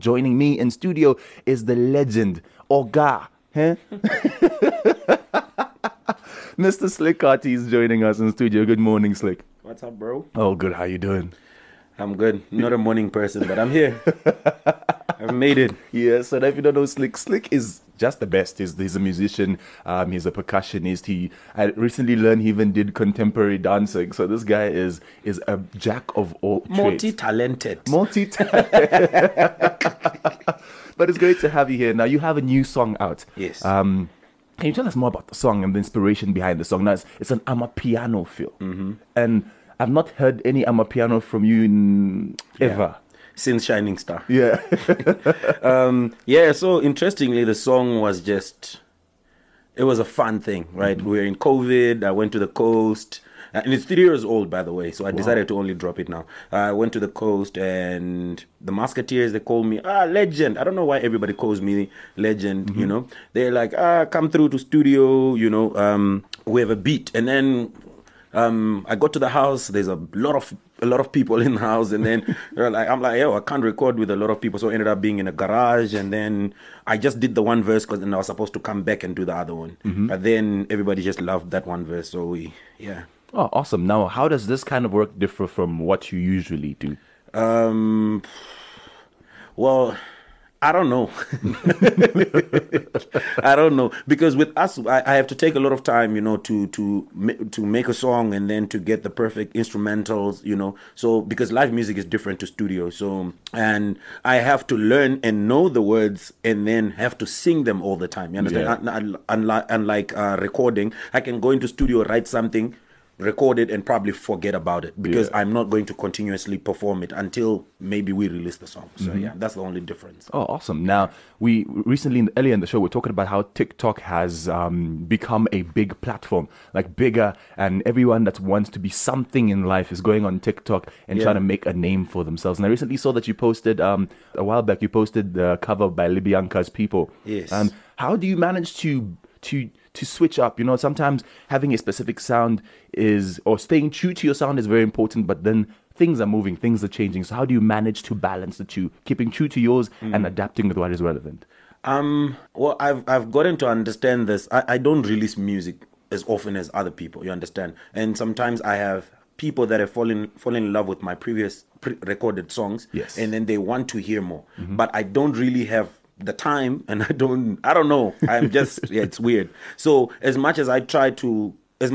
joining me in studio is the legend, Oga. Huh? Mr. Slick Carty is joining us in studio. Good morning, Slick. What's up, bro? Oh, good. How you doing? I'm good. Not a morning person, but I'm here. I've made it. Yeah, so if you don't know Slick, Slick is just the best. He's a musician. He's a percussionist. I recently learned he even did contemporary dancing. So this guy is a jack of all trades. Multi-talented. But it's great to have you here. Now, you have a new song out. Yes. Can you tell us more about the song and the inspiration behind the song? Now, it's an amapiano feel. Mm-hmm. And I've not heard any amapiano from you ever. Since Shining Star. Yeah. So interestingly, the song was it was a fun thing, right? We were in COVID. I went to the coast. And it's 3 years old, by the way, so I decided to only drop it now. I went to the coast, and the Musketeers, they called me, legend. I don't know why everybody calls me legend, you know. They're like, come through to studio, you know, we have a beat. And then I got to the house, there's a lot of people in the house, and then I'm like, I can't record with a lot of people, so I ended up being in a garage, and then I just did the one verse, because then I was supposed to come back and do the other one. But then everybody just loved that one verse, so Oh, awesome. Now, how does this kind of work differ from what you usually do? Well, I don't know. I don't know, because with us, I have to take a lot of time, you know, to make a song, and then to get the perfect instrumentals, you know. So because live music is different to studio, so and I have to learn and know the words, and then have to sing them all the time. You understand? Yeah. Unlike recording, I can go into studio, write something, record it, and probably forget about it, because I'm not going to continuously perform it until maybe we release the song. So that's the only difference. Oh, awesome. Now, we recently, earlier in the show, we're talking about how TikTok has become a big platform, like bigger, and everyone that wants to be something in life is going on TikTok and trying to make a name for themselves. And I recently saw that you posted, a while back, you posted the cover by Libyanka's People. Yes. How do you manage to switch up? You know, sometimes having a specific sound or staying true to your sound is very important, but then things are moving, things are changing. So how do you manage to balance the two, keeping true to yours and adapting with what is relevant? Well, I've gotten to understand this. I don't release music as often as other people, you understand? And sometimes I have people that have fallen in love with my previous recorded songs, and then they want to hear more. But I don't really have the time, and I don't know, I'm just it's weird. So as much as I try to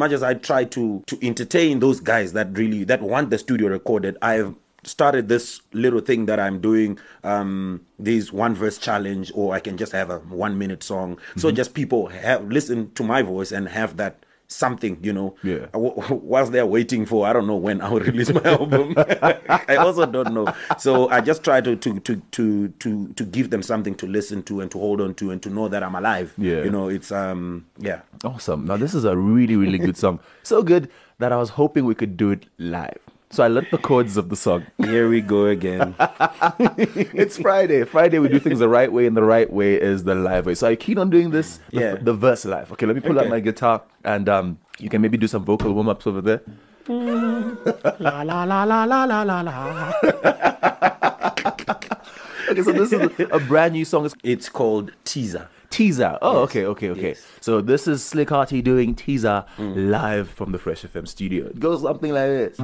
entertain those guys that want the studio recorded, I've started this little thing that I'm doing, these one verse challenge, or I can just have a 1 minute song, so just people listen to my voice and have that something, you know, whilst they're waiting for, I don't know when I'll release my album. I also don't know. So I just try to give them something to listen to and to hold on to, and to know that I'm alive. You know, it's Awesome. Now, this is a really, really good song. So good that I was hoping we could do it live. So I learned the chords of the song. Here we go again. It's Friday. Friday, we do things the right way, and the right way is the live way. So are you keen on doing this? The verse live. Okay, let me pull out my guitar, and you can maybe do some vocal warm-ups over there. La la la la la la la la. Okay, so this is a brand new song. It's called Teaser. Teaser. Oh, yes. Okay. Yes. So this is Slick Carty doing Teaser live from the Fresh FM studio. It goes something like this.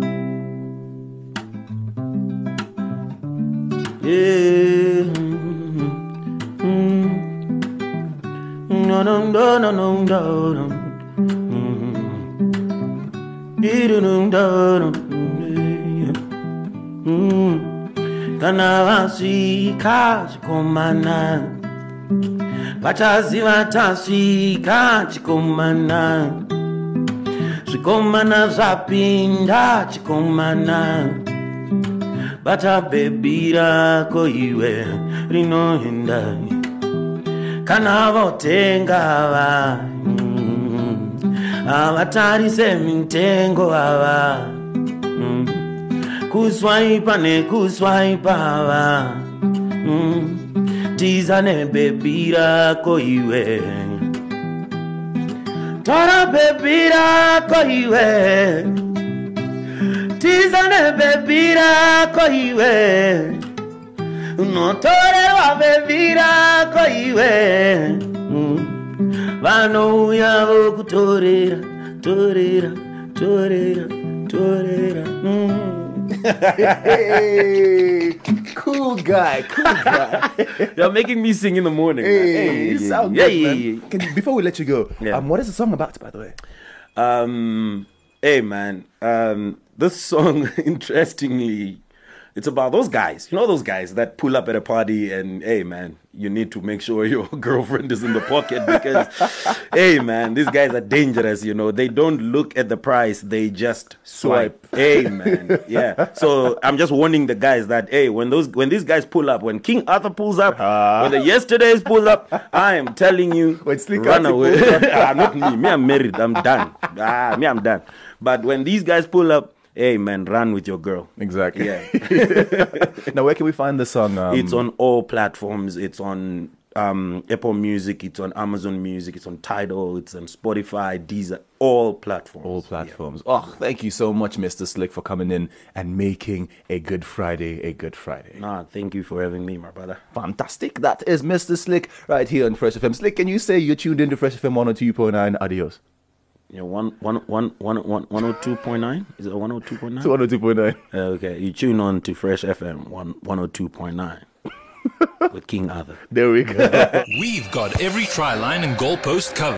Kanawasika chikomana vachaziva tasvika chikomana zvikomana zvapinda chikomana vatabhebhira koiwe rinoenda kana votenga va avatarise mitengo ava kuswaipa nekuswaipa va tiza nebhebhira koiwe tora bhebhira koiwe tiza nebhebhira koiwe unotorerwa bevira koiwe vanouya vokutorera torera Hey, cool guy. You're making me sing in the morning. Hey, you sound good, man. Yeah. Before we let you go, Yeah. what is the song about, by the way? Hey man, this song, interestingly, it's about those guys. You know those guys that pull up at a party and, hey man, you need to make sure your girlfriend is in the pocket because, hey man, these guys are dangerous. You know, they don't look at the price; they just swipe. Hey man, yeah. So I'm just warning the guys that, hey, when these guys pull up, when King Arthur pulls up, when the yesterdays pull up, I am telling you, When Slick run Arthur away. pulls up. Not me. Me, I'm married. I'm done. I'm done. But when these guys pull up, hey man, run with your girl. Exactly. Yeah. Now, where can we find the song? It's on all platforms. It's on Apple Music. It's on Amazon Music. It's on Tidal. It's on Spotify. Deezer. All platforms. all platforms. Oh, thank you so much, Mr. Slick, for coming in and making a Good Friday a Good Friday. Nah, thank you for having me, my brother. Fantastic. That is Mr. Slick right here on Fresh FM. Slick, can you say you're tuned into Fresh FM 102.9? Adios. Yeah, 102.9? Is it 102.9? It's 102.9. Okay, you tune on to Fresh FM 102.9 with King Arthur. There we go. We've got every try line and goalpost covered.